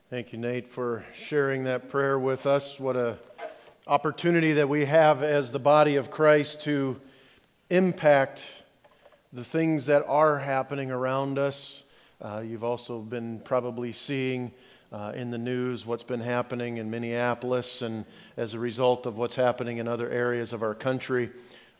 Thank you, Nate, for sharing that prayer with us. What a opportunity that we have as the body of Christ to impact the things that are happening around us. You've also been probably seeing in the news what's been happening in Minneapolis, and as a result of what's happening in other areas of our country.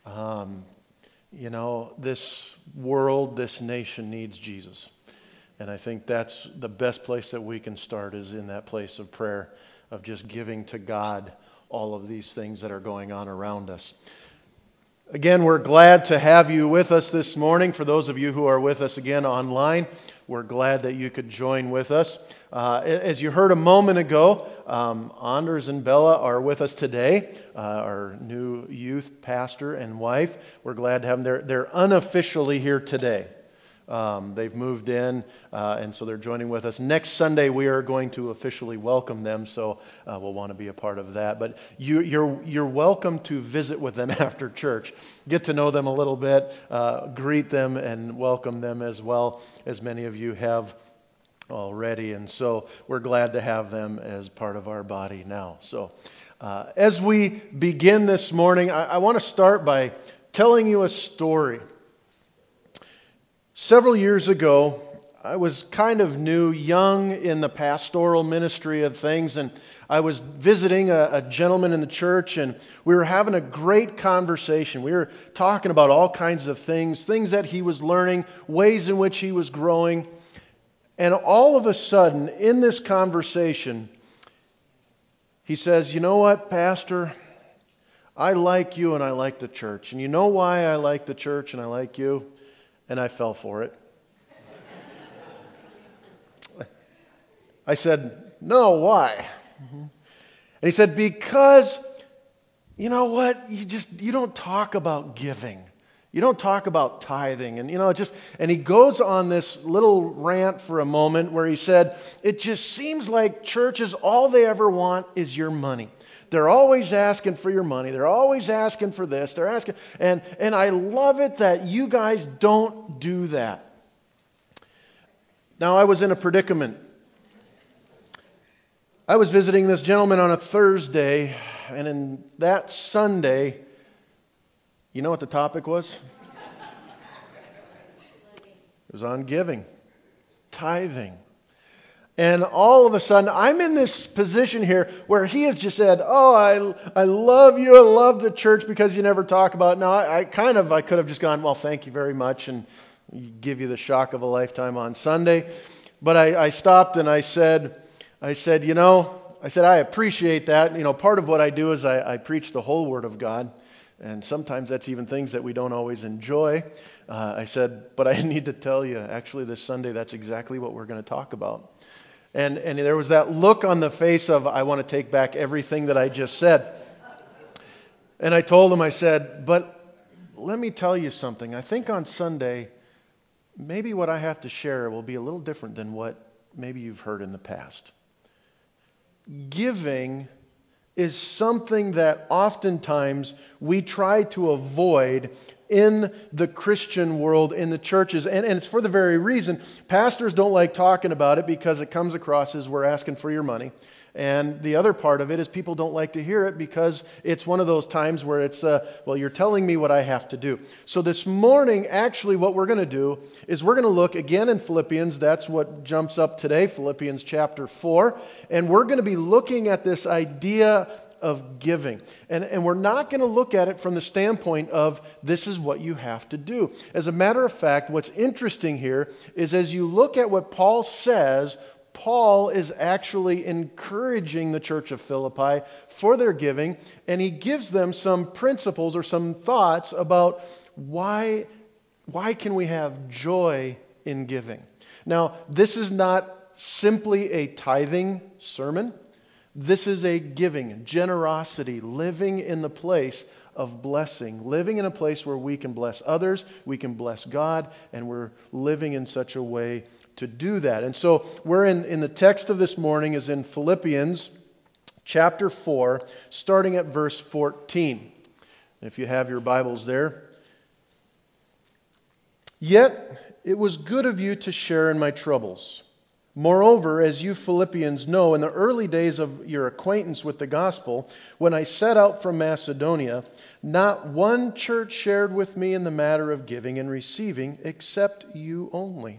This world, this nation needs Jesus. And I think that's the best place that we can start, is in that place of prayer, of just giving to God all of these things that are going on around us. Again, we're glad to have you with us this morning. For those of you who are with us again online, we're glad that you could join with us. As you heard a moment ago, Anders and Bella are with us today, our new youth pastor and wife. We're glad to have them. They're unofficially here today. They've moved in, and so they're joining with us. Next Sunday, we are going to officially welcome them, so we'll want to be a part of that. But you're welcome to visit with them after church. Get to know them a little bit, greet them, and welcome them as well, as many of you have already. And so we're glad to have them as part of our body now. So as we begin this morning, I want to start by telling you a story. Several years ago, I was kind of new, young in the pastoral ministry of things, and I was visiting a gentleman in the church, and we were having a great conversation. We were talking about all kinds of things that he was learning, ways in which he was growing. And all of a sudden, in this conversation, he says, "You know what, Pastor? I like you and I like the church. And you know why I like the church and I like you?" And I fell for it. I said, "No, why?" And he said, "Because, you know what? You don't talk about giving. You don't talk about tithing." And and he goes on this little rant for a moment where he said, "It just seems like churches, all they ever want is your money. They're always asking for your money. They're always asking for this. They're asking, and I love it that you guys don't do that." Now, I was in a predicament. I was visiting this gentleman on a Thursday, and in that Sunday, you know what the topic was? It was on giving, tithing. And all of a sudden, I'm in this position here where he has just said, "Oh, I love you. I love the church because you never talk about it." Now, I could have just gone, "Well, thank you very much," and give you the shock of a lifetime on Sunday. But I stopped and I said, "I appreciate that. Part of what I do is I preach the whole Word of God. And sometimes that's even things that we don't always enjoy." I said, "But I need to tell you, actually this Sunday, that's exactly what we're going to talk about." And there was that look on the face of, I want to take back everything that I just said. And I told him, I said, "But let me tell you something. I think on Sunday, maybe what I have to share will be a little different than what maybe you've heard in the past." Giving is something that oftentimes we try to avoid in the Christian world, in the churches. And it's for the very reason pastors don't like talking about it, because it comes across as we're asking for your money. And the other part of it is people don't like to hear it because it's one of those times where it's, well, you're telling me what I have to do. So this morning, actually, what we're going to do is we're going to look again in Philippians. That's what jumps up today, Philippians chapter 4. And we're going to be looking at this idea of giving. And we're not going to look at it from the standpoint of this is what you have to do. As a matter of fact, what's interesting here is as you look at what Paul says, Paul is actually encouraging the church of Philippi for their giving, and he gives them some principles or some thoughts about why can we have joy in giving. Now, this is not simply a tithing sermon. This is a giving, generosity, living in the place of blessing, living in a place where we can bless others, we can bless God, and we're living in such a way to do that. And so we're in the text of this morning is in Philippians chapter 4, starting at verse 14. If you have your Bibles there. "Yet it was good of you to share in my troubles. Moreover, as you Philippians know, in the early days of your acquaintance with the gospel, when I set out from Macedonia, not one church shared with me in the matter of giving and receiving, except you only.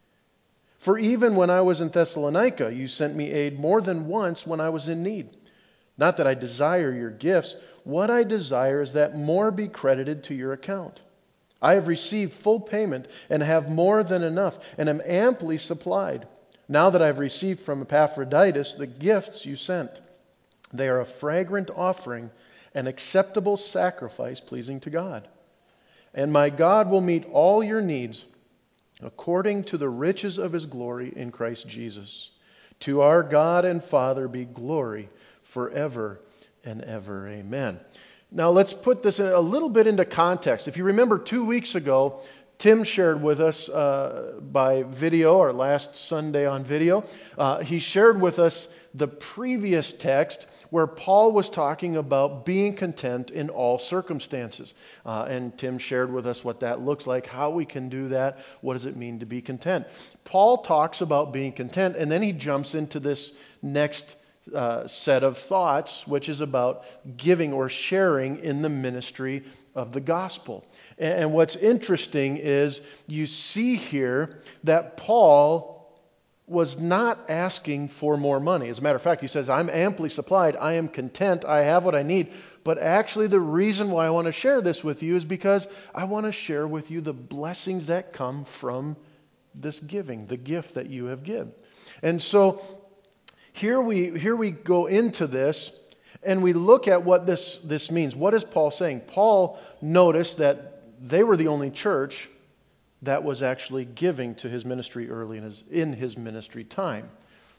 For even when I was in Thessalonica, you sent me aid more than once when I was in need. Not that I desire your gifts. What I desire is that more be credited to your account. I have received full payment and have more than enough, and am amply supplied. Now that I have received from Epaphroditus the gifts you sent, they are a fragrant offering, an acceptable sacrifice pleasing to God. And my God will meet all your needs according to the riches of His glory in Christ Jesus. To our God and Father be glory forever and ever. Amen. Now let's put this a little bit into context. If you remember 2 weeks ago, Tim shared with us by video, or last Sunday on video, he shared with us the previous text where Paul was talking about being content in all circumstances. And Tim shared with us what that looks like, how we can do that, what does it mean to be content. Paul talks about being content, and then he jumps into this next set of thoughts, which is about giving or sharing in the ministry of the gospel. And what's interesting is you see here that Paul was not asking for more money. As a matter of fact, he says, I'm amply supplied, I am content, I have what I need. But actually the reason why I want to share this with you is because I want to share with you the blessings that come from this giving, the gift that you have given. And so here we go into this, and we look at what this means. What is Paul saying? Paul noticed that they were the only church that was actually giving to his ministry early in his ministry time.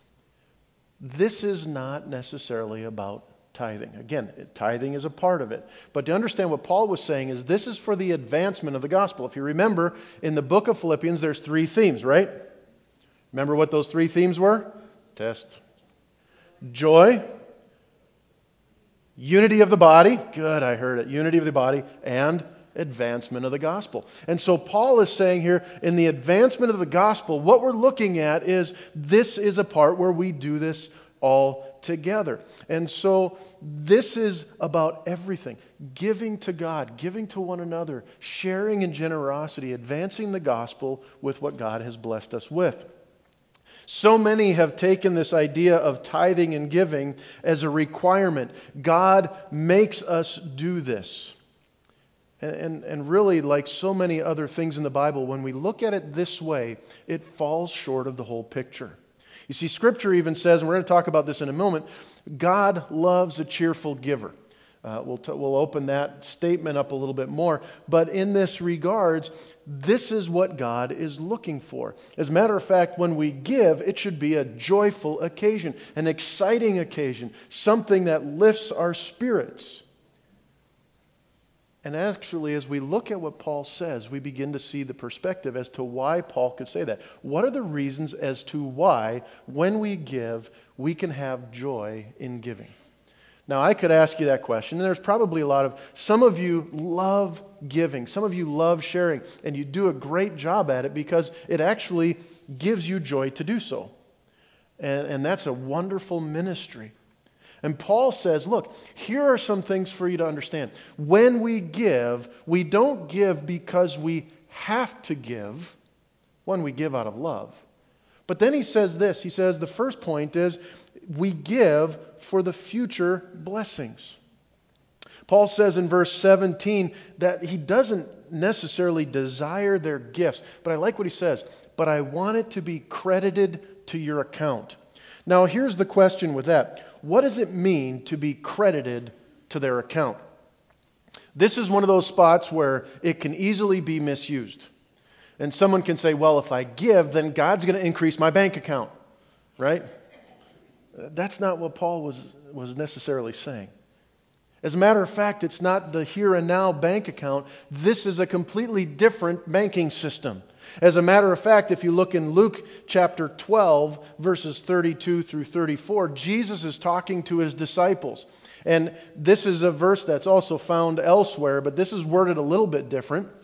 This is not necessarily about tithing. Again, tithing is a part of it. But to understand what Paul was saying is this is for the advancement of the gospel. If you remember, in the book of Philippians, there's 3 themes, right? Remember what those 3 themes were? Test. Joy, unity of the body, good, I heard it, unity of the body, and advancement of the gospel. And so Paul is saying here, in the advancement of the gospel, what we're looking at is this is a part where we do this all together. And so this is about everything. Giving to God, giving to one another, sharing in generosity, advancing the gospel with what God has blessed us with. So many have taken this idea of tithing and giving as a requirement. God makes us do this. And really, like so many other things in the Bible, when we look at it this way, it falls short of the whole picture. You see, Scripture even says, and we're going to talk about this in a moment, God loves a cheerful giver. We'll open that statement up a little bit more. But in this regards, this is what God is looking for. As a matter of fact, when we give, it should be a joyful occasion, an exciting occasion, something that lifts our spirits. And actually, as we look at what Paul says, we begin to see the perspective as to why Paul could say that. What are the reasons as to why, when we give, we can have joy in giving? Now, I could ask you that question, and there's probably some of you love giving, some of you love sharing, and you do a great job at it because it actually gives you joy to do so. And that's a wonderful ministry. And Paul says, look, here are some things for you to understand. When we give, we don't give because we have to give. One, we give out of love. But then he says this. He says the first point is we give for the future blessings. Paul says in verse 17 that he doesn't necessarily desire their gifts. But I like what he says. But I want it to be credited to your account. Now here's the question with that. What does it mean to be credited to their account? This is one of those spots where it can easily be misused. And someone can say, well, if I give, then God's going to increase my bank account. Right? That's not what Paul was necessarily saying. As a matter of fact, it's not the here and now bank account. This is a completely different banking system. As a matter of fact, if you look in Luke chapter 12, verses 32 through 34, Jesus is talking to his disciples. And this is a verse that's also found elsewhere, but this is worded a little bit different.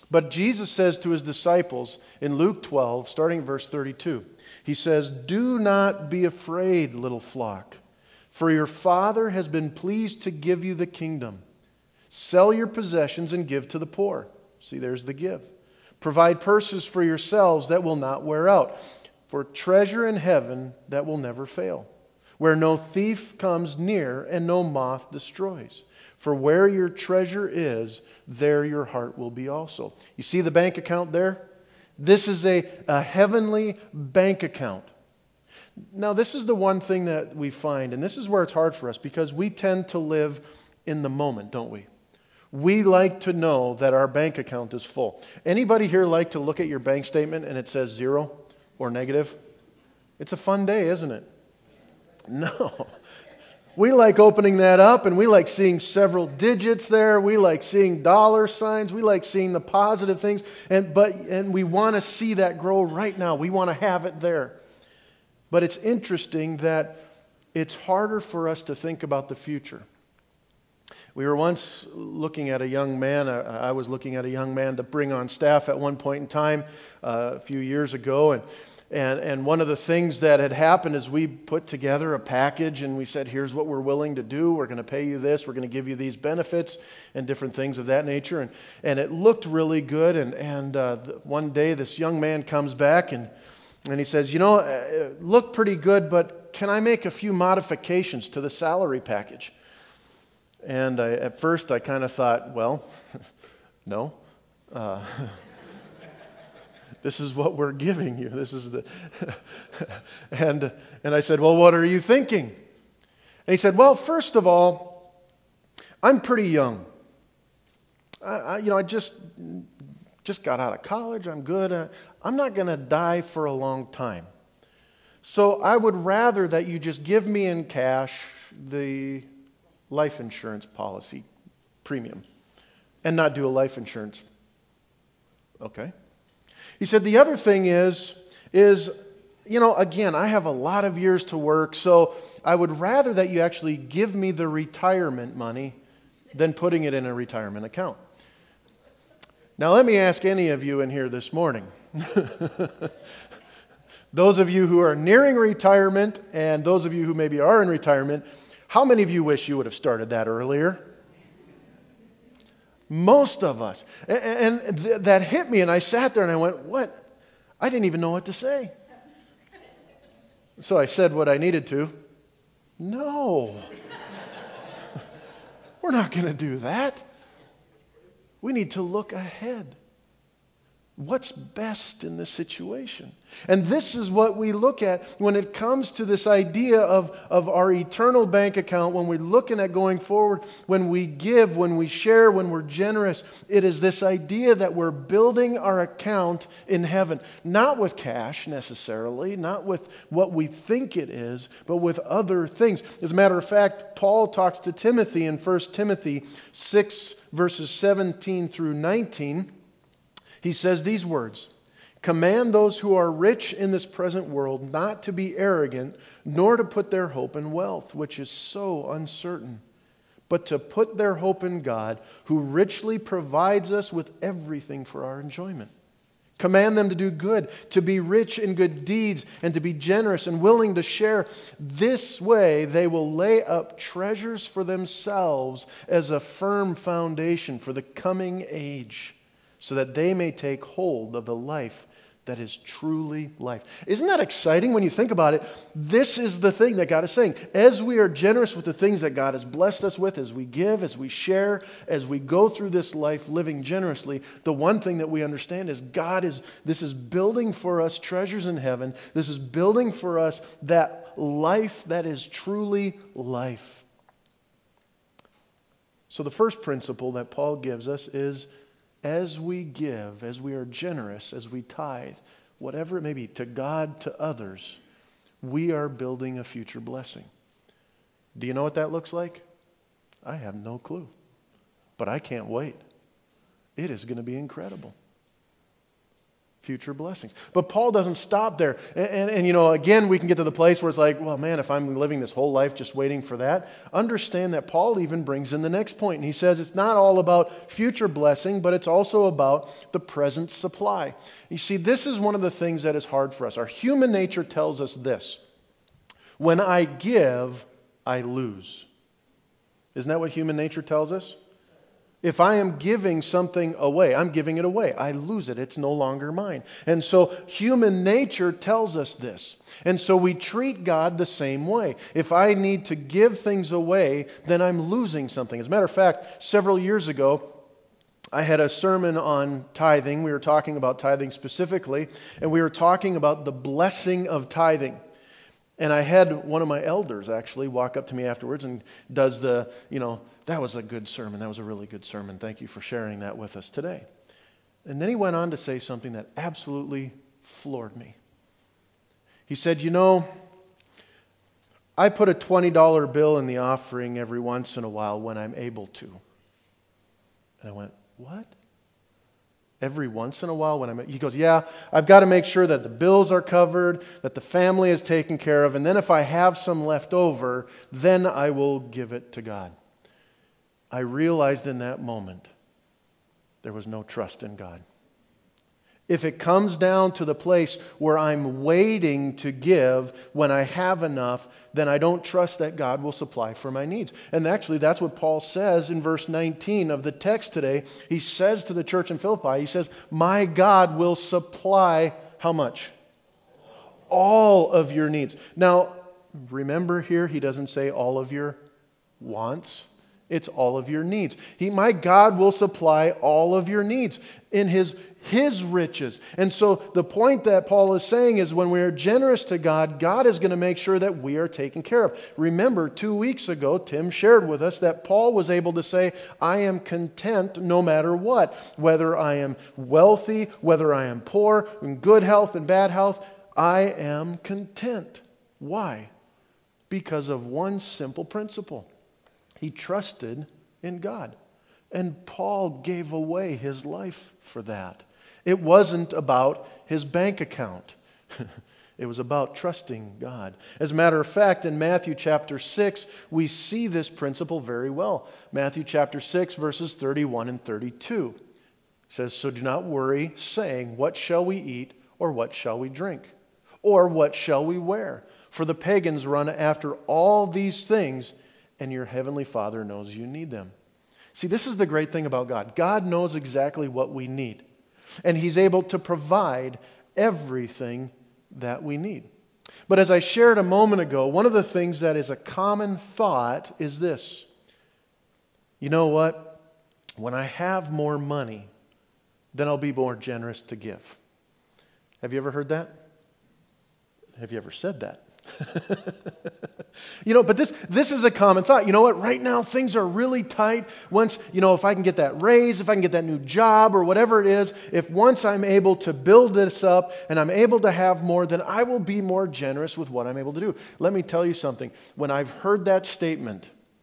But Jesus says to his disciples in Luke 12, starting verse 32, he says, "Do not be afraid, little flock, for your Father has been pleased to give you the kingdom. Sell your possessions and give to the poor." See, there's the give. "Provide purses for yourselves that will not wear out, for treasure in heaven that will never fail, where no thief comes near and no moth destroys. For where your treasure is, there your heart will be also." You see the bank account there? This is a heavenly bank account. Now, this is the one thing that we find, and this is where it's hard for us, because we tend to live in the moment, don't we? We like to know that our bank account is full. Anybody here like to look at your bank statement and it says zero or negative? It's a fun day, isn't it? No. We like opening that up, and we like seeing several digits there. We like seeing dollar signs. We like seeing the positive things. And we want to see that grow right now. We want to have it there. But it's interesting that it's harder for us to think about the future. We were once looking at a young man. I was looking at a young man to bring on staff at one point in time a few years ago. And one of the things that had happened is we put together a package and we said, here's what we're willing to do. We're going to pay you this. We're going to give you these benefits and different things of that nature. And it looked really good. And one day this young man comes back and he says, it looked pretty good, but can I make a few modifications to the salary package? And at first I kind of thought, well, no. This is what we're giving you. This is the and I said, well, what are you thinking? And he said, well, first of all, I'm pretty young. I just got out of college. I'm good. I'm not going to die for a long time. So I would rather that you just give me in cash the life insurance policy premium and not do a life insurance. Okay. He said, the other thing is, again, I have a lot of years to work, so I would rather that you actually give me the retirement money than putting it in a retirement account. Now, let me ask any of you in here this morning. Those of you who are nearing retirement and those of you who maybe are in retirement, how many of you wish you would have started that earlier? Most of us. And that hit me, and I sat there and I went, what? I didn't even know what to say. So I said what I needed to. No. We're not going to do that. We need to look ahead. What's best in this situation? And this is what we look at when it comes to this idea of our eternal bank account, when we're looking at going forward, when we give, when we share, when we're generous. It is this idea that we're building our account in heaven, not with cash necessarily, not with what we think it is, but with other things. As a matter of fact, Paul talks to Timothy in 1 Timothy 6, verses 17 through 19. He says these words, "Command those who are rich in this present world not to be arrogant, nor to put their hope in wealth, which is so uncertain, but to put their hope in God, who richly provides us with everything for our enjoyment. Command them to do good, to be rich in good deeds, and to be generous and willing to share. This way they will lay up treasures for themselves as a firm foundation for the coming age, so that they may take hold of the life that is truly life." Isn't that exciting when you think about it? This is the thing that God is saying. As we are generous with the things that God has blessed us with, as we give, as we share, as we go through this life living generously, the one thing that we understand is this is building for us treasures in heaven. This is building for us that life that is truly life. So the first principle that Paul gives us is, as we give, as we are generous, as we tithe, whatever it may be, to God, to others, we are building a future blessing. Do you know what that looks like? I have no clue. But I can't wait. It is going to be incredible. Future blessings. But Paul doesn't stop there. And again, we can get to the place where it's like, well, man, if I'm living this whole life just waiting for that, understand that Paul even brings in the next point. And he says it's not all about future blessing, but it's also about the present supply. You see, this is one of the things that is hard for us. Our human nature tells us this: when I give, I lose. Isn't that what human nature tells us? If I am giving something away, I'm giving it away. I lose it. It's no longer mine. And so human nature tells us this. And so we treat God the same way. If I need to give things away, then I'm losing something. As a matter of fact, several years ago, I had a sermon on tithing. We were talking about tithing specifically, and we were talking about the blessing of tithing. And I had one of my elders actually walk up to me afterwards and does that was a good sermon. That was a really good sermon. Thank you for sharing that with us today. And then he went on to say something that absolutely floored me. He said, I put a $20 bill in the offering every once in a while when I'm able to. And I went, what? Every once in a while he goes, yeah, I've got to make sure that the bills are covered, that the family is taken care of, and then if I have some left over, then I will give it to God. I realized in that moment there was no trust in God. If it comes down to the place where I'm waiting to give when I have enough, then I don't trust that God will supply for my needs. And actually, that's what Paul says in verse 19 of the text today. He says to the church in Philippi, he says, my God will supply how much? All of your needs. Now, remember here, he doesn't say all of your wants. It's all of your needs. My God will supply all of your needs in His riches. And so the point that Paul is saying is when we are generous to God, God is going to make sure that we are taken care of. Remember, 2 weeks ago, Tim shared with us that Paul was able to say, I am content no matter what. Whether I am wealthy, whether I am poor, in good health and bad health, I am content. Why? Because of one simple principle. He trusted in God. And Paul gave away his life for that. It wasn't about his bank account. It was about trusting God. As a matter of fact, in Matthew chapter 6, we see this principle very well. Matthew chapter 6, verses 31 and 32. It says, so do not worry, saying, what shall we eat, or what shall we drink? Or what shall we wear? For the pagans run after all these things, and your heavenly Father knows you need them. See, this is the great thing about God. God knows exactly what we need. And He's able to provide everything that we need. But as I shared a moment ago, one of the things that is a common thought is this. You know what? When I have more money, then I'll be more generous to give. Have you ever heard that? Have you ever said that? But this is a common thought. You know what? Right now things are really tight. Once, if I can get that raise, if I can get that new job or whatever it is, if once I'm able to build this up and I'm able to have more, then I will be more generous with what I'm able to do. Let me tell you something. When I've heard that statement,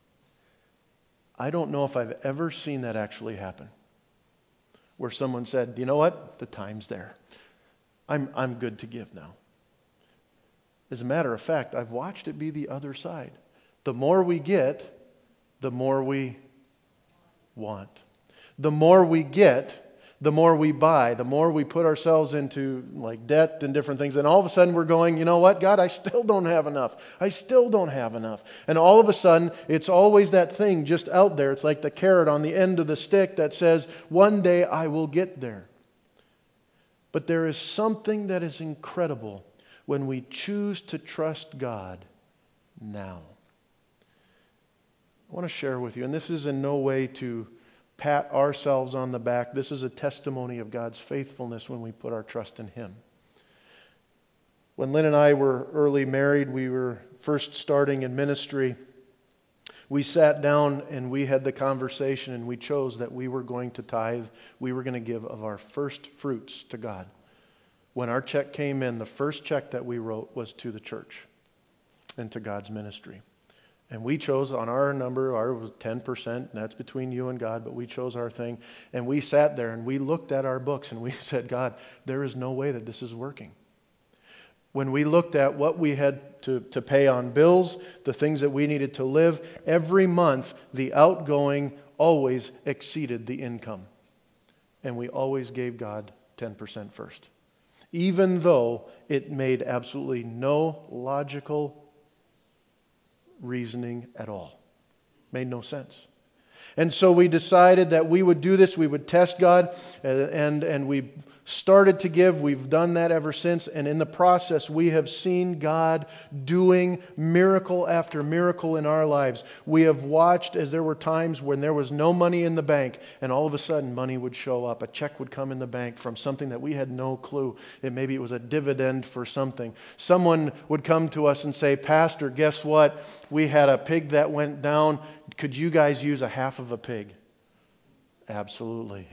I don't know if I've ever seen that actually happen. Where someone said, you know what? The time's there. I'm good to give now. As a matter of fact, I've watched it be the other side. The more we get, the more we want. The more we get, the more we buy, the more we put ourselves into like debt and different things. And all of a sudden we're going, you know what, God, I still don't have enough. I still don't have enough. And all of a sudden, it's always that thing just out there. It's like the carrot on the end of the stick that says, one day I will get there. But there is something that is incredible when we choose to trust God now. I want to share with you, and this is in no way to pat ourselves on the back. This is a testimony of God's faithfulness when we put our trust in Him. When Lynn and I were early married, we were first starting in ministry. We sat down and we had the conversation and we chose that we were going to tithe. We were going to give of our first fruits to God. When our check came in, the first check that we wrote was to the church and to God's ministry. And we chose on our number, ours was 10%, and that's between you and God, but we chose our thing. And we sat there and we looked at our books and we said, God, there is no way that this is working. When we looked at what we had to pay on bills, the things that we needed to live, every month the outgoing always exceeded the income. And we always gave God 10% first. Even though it made absolutely no logical reasoning at all. Made no sense. And so we decided that we would do this. We would test God, and we started to give. We've done that ever since. And in the process, we have seen God doing miracle after miracle in our lives. We have watched as there were times when there was no money in the bank, and all of a sudden money would show up. A check would come in the bank from something that we had no clue. Maybe it was a dividend for something. Someone would come to us and say, Pastor, guess what? We had a pig that went down. Could you guys use a half of a pig? Absolutely.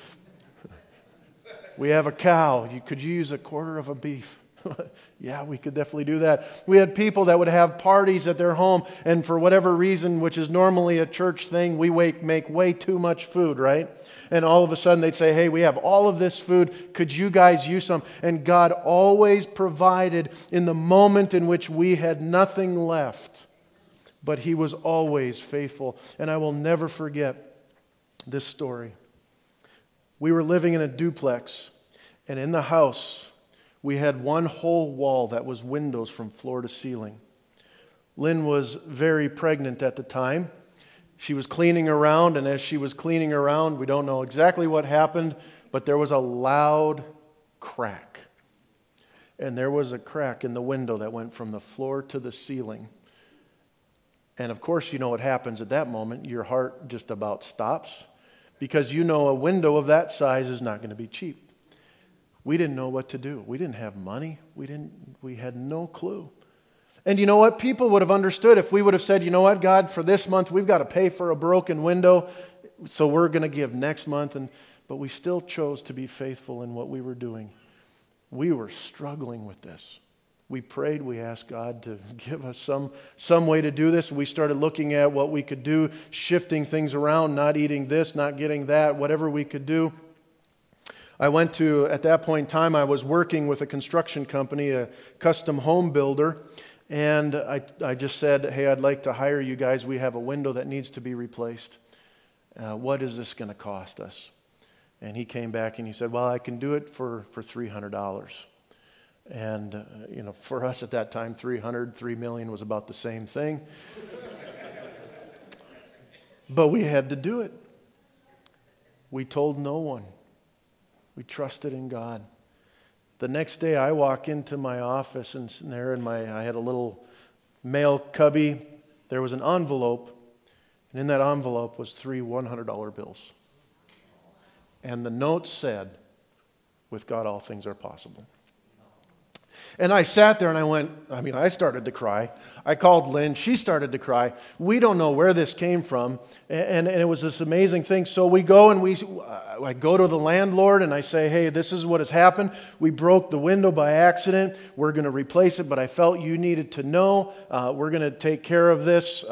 We have a cow. Could you use a quarter of a beef? Yeah, we could definitely do that. We had people that would have parties at their home, and for whatever reason, which is normally a church thing, we make way too much food, right? And all of a sudden they'd say, hey, we have all of this food. Could you guys use some? And God always provided in the moment in which we had nothing left. But He was always faithful. And I will never forget this story. We were living in a duplex, and in the house, we had one whole wall that was windows from floor to ceiling. Lynn was very pregnant at the time. She was cleaning around, and as she was cleaning around, we don't know exactly what happened, but there was a loud crack. And there was a crack in the window that went from the floor to the ceiling. And of course, you know what happens at that moment. Your heart just about stops, because you know a window of that size is not going to be cheap. We didn't know what to do. We didn't have money. We had no clue. And you know what? People would have understood if we would have said, you know what, God, for this month we've got to pay for a broken window, so we're going to give next month. But we still chose to be faithful in what we were doing. We were struggling with this. We prayed, we asked God to give us some way to do this. We started looking at what we could do, shifting things around, not eating this, not getting that, whatever we could do. At that point in time, I was working with a construction company, a custom home builder, and I just said, hey, I'd like to hire you guys. We have a window that needs to be replaced. What is this going to cost us? And he came back and he said, well, I can do it for $300. And, for us at that time, $3 million was about the same thing. But we had to do it. We told no one. We trusted in God. The next day I walk into my office, and there I had a little mail cubby. There was an envelope, and in that envelope was 3 $100 bills. And the note said, with God all things are possible. And I sat there and I started to cry. I called Lynn. She started to cry. We don't know where this came from. And it was this amazing thing. So we go and I go to the landlord and I say, hey, this is what has happened. We broke the window by accident. We're going to replace it, but I felt you needed to know. We're going to take care of this.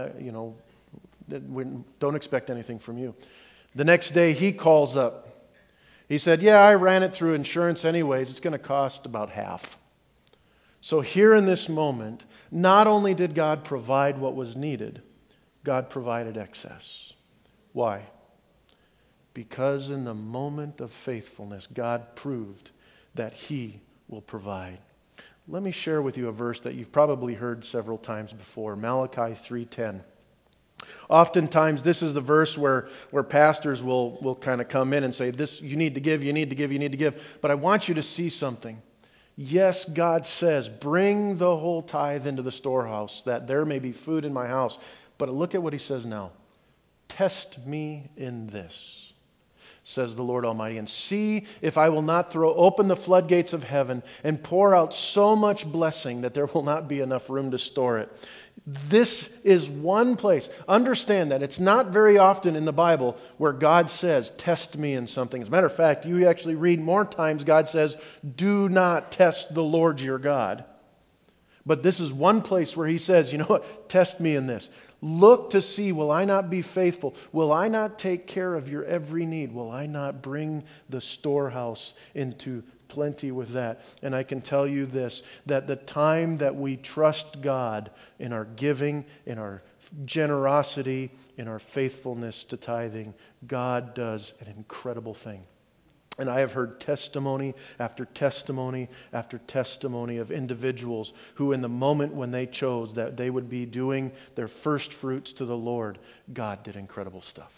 We don't expect anything from you. The next day he calls up. He said, yeah, I ran it through insurance anyways. It's going to cost about half. So here in this moment, not only did God provide what was needed, God provided excess. Why? Because in the moment of faithfulness, God proved that He will provide. Let me share with you a verse that you've probably heard several times before, Malachi 3:10. Oftentimes, this is the verse where pastors will kind of come in and say, this, you need to give, you need to give, you need to give. But I want you to see something. Yes, God says, bring the whole tithe into the storehouse, that there may be food in my house. But look at what He says now. Test me in this, says the Lord Almighty, and see if I will not throw open the floodgates of heaven and pour out so much blessing that there will not be enough room to store it. This is one place. Understand that it's not very often in the Bible where God says, test me in something. As a matter of fact, you actually read more times God says, do not test the Lord your God. But this is one place where he says, you know what, test me in this. Look to see, will I not be faithful? Will I not take care of your every need? Will I not bring the storehouse into plenty with that? And I can tell you this, that the time that we trust God in our giving, in our generosity, in our faithfulness to tithing, God does an incredible thing. And I have heard testimony after testimony after testimony of individuals who in the moment when they chose that they would be doing their first fruits to the Lord, God did incredible stuff.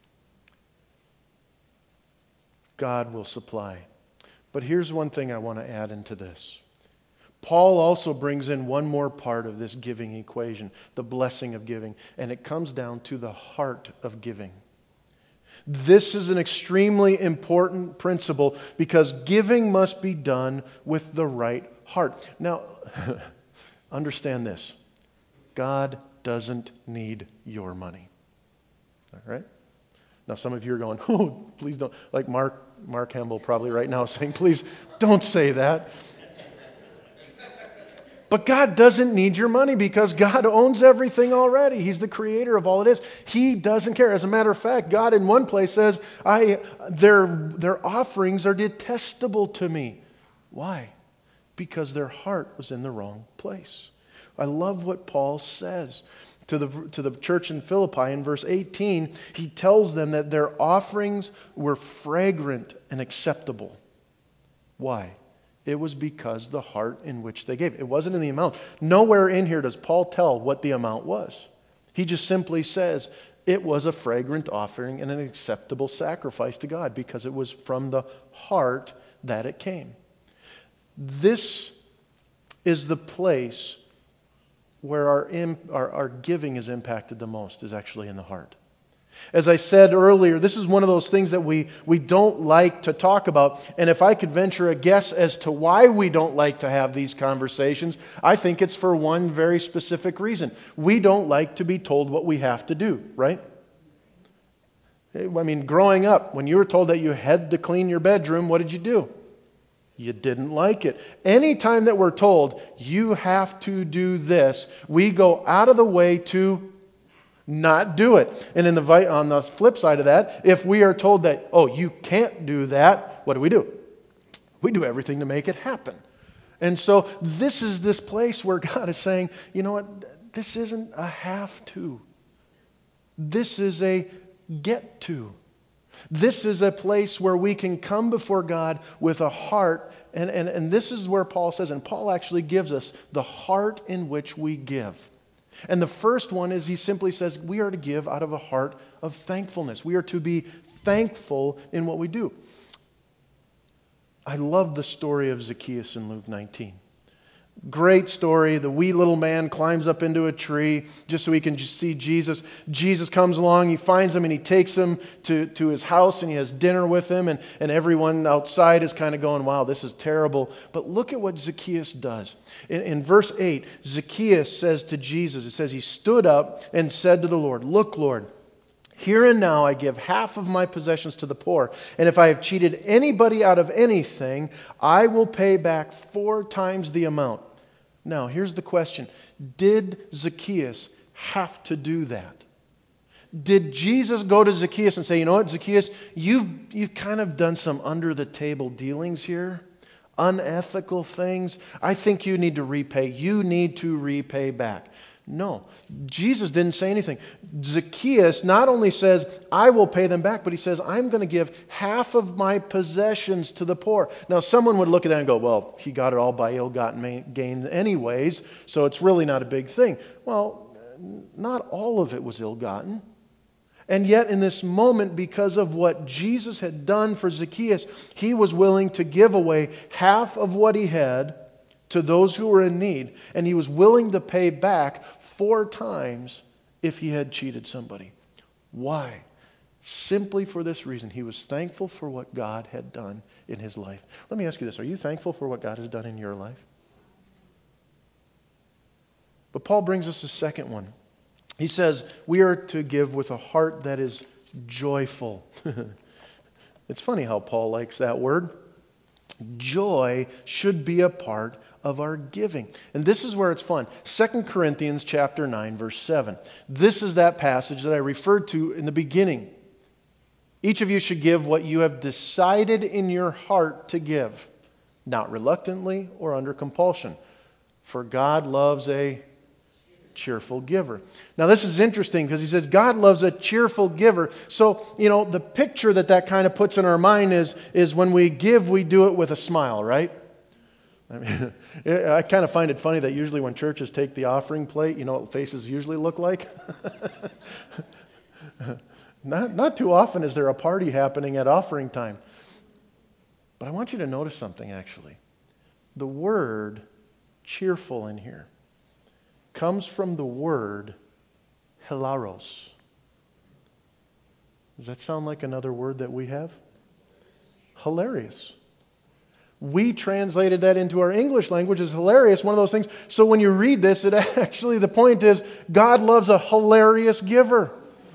God will supply. But here's one thing I want to add into this. Paul also brings in one more part of this giving equation, the blessing of giving, and it comes down to the heart of giving. This is an extremely important principle because giving must be done with the right heart. Now, understand this. God doesn't need your money. All right? Now, some of you are going, oh, please don't. Like Mark Hemble probably right now saying, please don't say that. But God doesn't need your money because God owns everything already. He's the creator of all it is. He doesn't care. As a matter of fact, God in one place says, their offerings are detestable to me. Why? Because their heart was in the wrong place. I love what Paul says to the church in Philippi in verse 18. He tells them that their offerings were fragrant and acceptable. Why? It was because the heart in which they gave. It wasn't in the amount. Nowhere in here does Paul tell what the amount was. He just simply says it was a fragrant offering and an acceptable sacrifice to God because it was from the heart that it came. This is the place where our giving is impacted the most, is actually in the heart. As I said earlier, this is one of those things that we don't like to talk about. And if I could venture a guess as to why we don't like to have these conversations, I think it's for one very specific reason. We don't like to be told what we have to do, right? I mean, growing up, when you were told that you had to clean your bedroom, what did you do? You didn't like it. Anytime that we're told, you have to do this, we go out of the way to not do it. And on the flip side of that, if we are told that, oh, you can't do that, what do? We do everything to make it happen. And so this is this place where God is saying, you know what, this isn't a have to. This is a get to. This is a place where we can come before God with a heart, and this is where Paul says, and Paul actually gives us the heart in which we give. And the first one is he simply says we are to give out of a heart of thankfulness. We are to be thankful in what we do. I love the story of Zacchaeus in Luke 19. Great story. The wee little man climbs up into a tree just so he can see Jesus. Jesus comes along, he finds him, and he takes him to his house, and he has dinner with him, and everyone outside is kind of going, wow, this is terrible. But look at what Zacchaeus does. In verse 8, Zacchaeus says to Jesus, it says he stood up and said to the Lord, look, Lord, here and now I give half of my possessions to the poor, and if I have cheated anybody out of anything, I will pay back 4 times the amount. Now, here's the question. Did Zacchaeus have to do that? Did Jesus go to Zacchaeus and say, you know what, Zacchaeus, you've kind of done some under-the-table dealings here, unethical things. I think you need to repay. You need to repay back. No, Jesus didn't say anything. Zacchaeus not only says, I will pay them back, but he says, I'm going to give half of my possessions to the poor. Now, someone would look at that and go, well, he got it all by ill-gotten gains anyways, so it's really not a big thing. Well, not all of it was ill-gotten. And yet in this moment, because of what Jesus had done for Zacchaeus, he was willing to give away half of what he had to those who were in need. And he was willing to pay back 4 times if he had cheated somebody. Why? Simply for this reason. He was thankful for what God had done in his life. Let me ask you this. Are you thankful for what God has done in your life? But Paul brings us a second one. He says we are to give with a heart that is joyful. It's funny how Paul likes that word. Joy should be a part of our giving. And this is where it's fun. 2 Corinthians chapter 9, verse 7. This is that passage that I referred to in the beginning. Each of you should give what you have decided in your heart to give, not reluctantly or under compulsion. For God loves a cheerful giver. Now this is interesting because he says God loves a cheerful giver. So, the picture that kind of puts in our mind is when we give, we do it with a smile, right? I mean, I kind of find it funny that usually when churches take the offering plate, what faces usually look like? Not too often is there a party happening at offering time. But I want you to notice something actually. The word cheerful in here comes from the word hilaros. Does that sound like another word that we have? Hilarious. We translated that into our English language as hilarious, one of those things. So when you read this, the point is God loves a hilarious giver.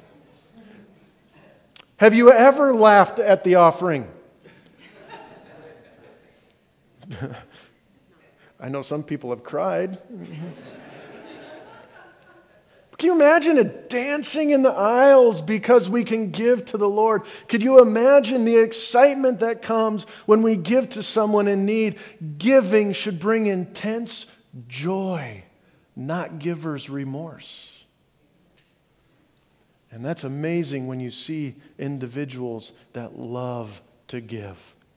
Have you ever laughed at the offering? I know some people have cried. Can you imagine it dancing in the aisles because we can give to the Lord? Could you imagine the excitement that comes when we give to someone in need? Giving should bring intense joy, not giver's remorse. And that's amazing when you see individuals that love to give.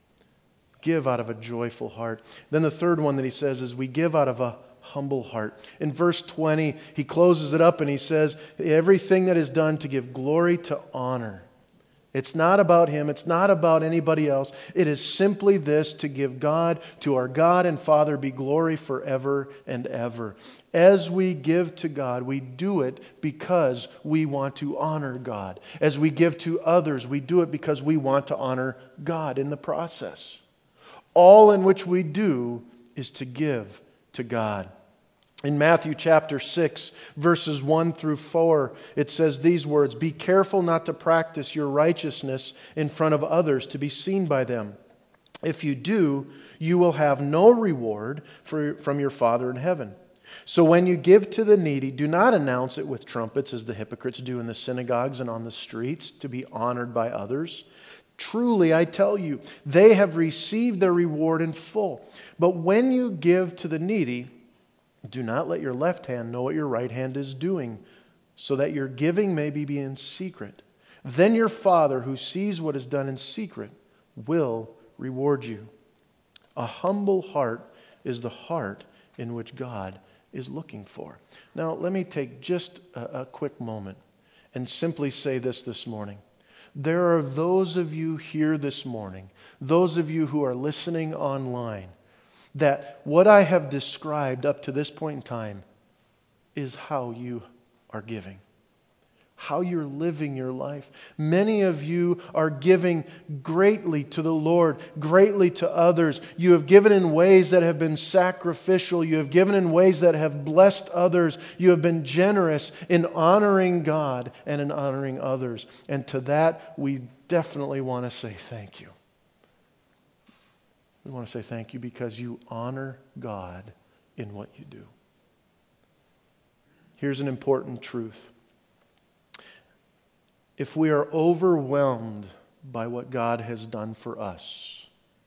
Give out of a joyful heart. Then the third one that he says is we give out of a humble heart. In verse 20, he closes it up and he says, everything that is done to give glory to honor. It's not about him. It's not about anybody else. It is simply this, to give God, to our God and Father, be glory forever and ever. As we give to God, we do it because we want to honor God. As we give to others, we do it because we want to honor God in the process. All in which we do is to give to God. In Matthew chapter 6, verses 1 through 4, it says these words, "Be careful not to practice your righteousness in front of others to be seen by them. If you do, you will have no reward from your Father in heaven. So when you give to the needy, do not announce it with trumpets as the hypocrites do in the synagogues and on the streets to be honored by others. Truly, I tell you, they have received their reward in full. But when you give to the needy, do not let your left hand know what your right hand is doing, so that your giving may be in secret. Then your Father, who sees what is done in secret, will reward you." A humble heart is the heart in which God is looking for. Now, let me take just a quick moment and simply say this morning. There are those of you here this morning, those of you who are listening online, that what I have described up to this point in time is how you are giving, how you're living your life. Many of you are giving greatly to the Lord, greatly to others. You have given in ways that have been sacrificial. You have given in ways that have blessed others. You have been generous in honoring God and in honoring others. And to that, we definitely want to say thank you. We want to say thank you because you honor God in what you do. Here's an important truth. If we are overwhelmed by what God has done for us,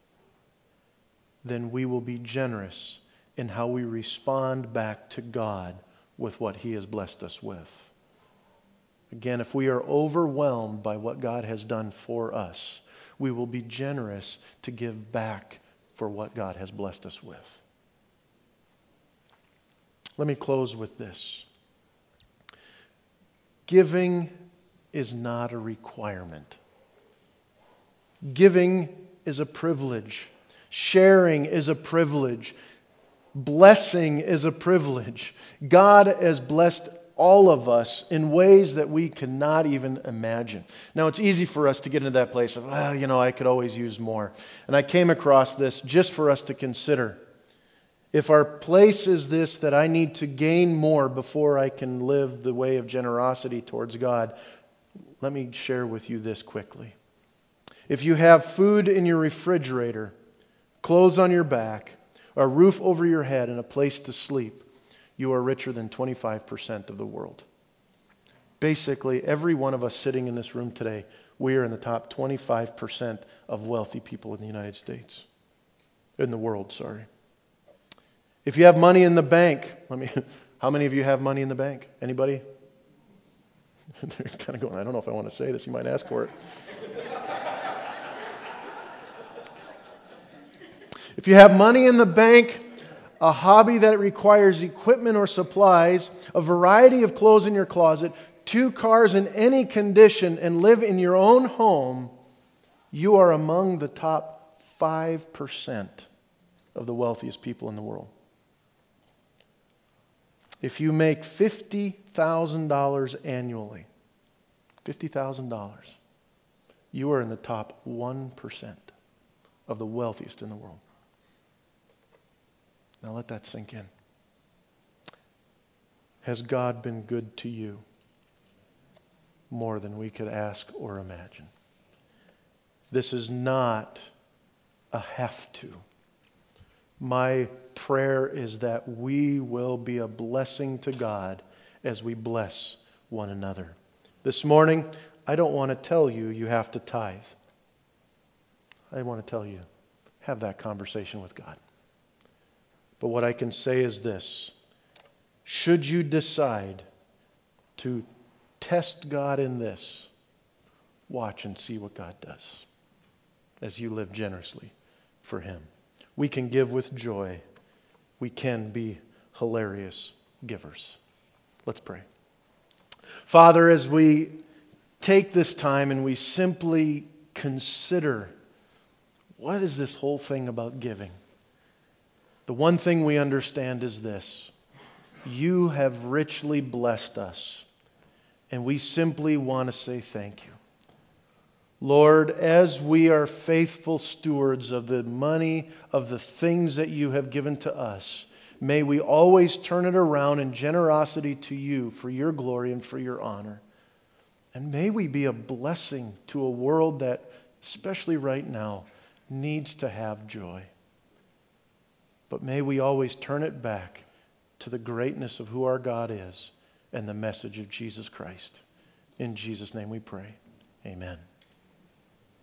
then we will be generous in how we respond back to God with what He has blessed us with. Again, if we are overwhelmed by what God has done for us, we will be generous to give back for what God has blessed us with. Let me close with this. Giving is not a requirement. Giving is a privilege. Sharing is a privilege. Blessing is a privilege. God has blessed all of us in ways that we cannot even imagine. Now, it's easy for us to get into that place of, I could always use more. And I came across this just for us to consider. If our place is this, that I need to gain more before I can live the way of generosity towards God, let me share with you this quickly. If you have food in your refrigerator, clothes on your back, a roof over your head, and a place to sleep, you are richer than 25% of the world. Basically, every one of us sitting in this room today, we are in the top 25% of wealthy people in the United States. In the world, sorry. If you have money in the bank, how many of you have money in the bank? Anybody? They're kind of going, I don't know if I want to say this. You might ask for it. If you have money in the bank, a hobby that requires equipment or supplies, a variety of clothes in your closet, 2 cars in any condition, and live in your own home, you are among the top 5% of the wealthiest people in the world. If you make $50,000 annually, $50,000, you are in the top 1% of the wealthiest in the world. Now let that sink in. Has God been good to you more than we could ask or imagine? This is not a have to. My prayer is that we will be a blessing to God as we bless one another. This morning, I don't want to tell you you have to tithe. I want to tell you, have that conversation with God. But what I can say is this: should you decide to test God in this, watch and see what God does as you live generously for Him. We can give with joy. We can be hilarious givers. Let's pray. Father, as we take this time and we simply consider what is this whole thing about giving, the one thing we understand is this: you have richly blessed us, and we simply want to say thank you. Lord, as we are faithful stewards of the money, of the things that you have given to us, may we always turn it around in generosity to you for your glory and for your honor. And may we be a blessing to a world that, especially right now, needs to have joy. But may we always turn it back to the greatness of who our God is and the message of Jesus Christ. In Jesus' name we pray. Amen.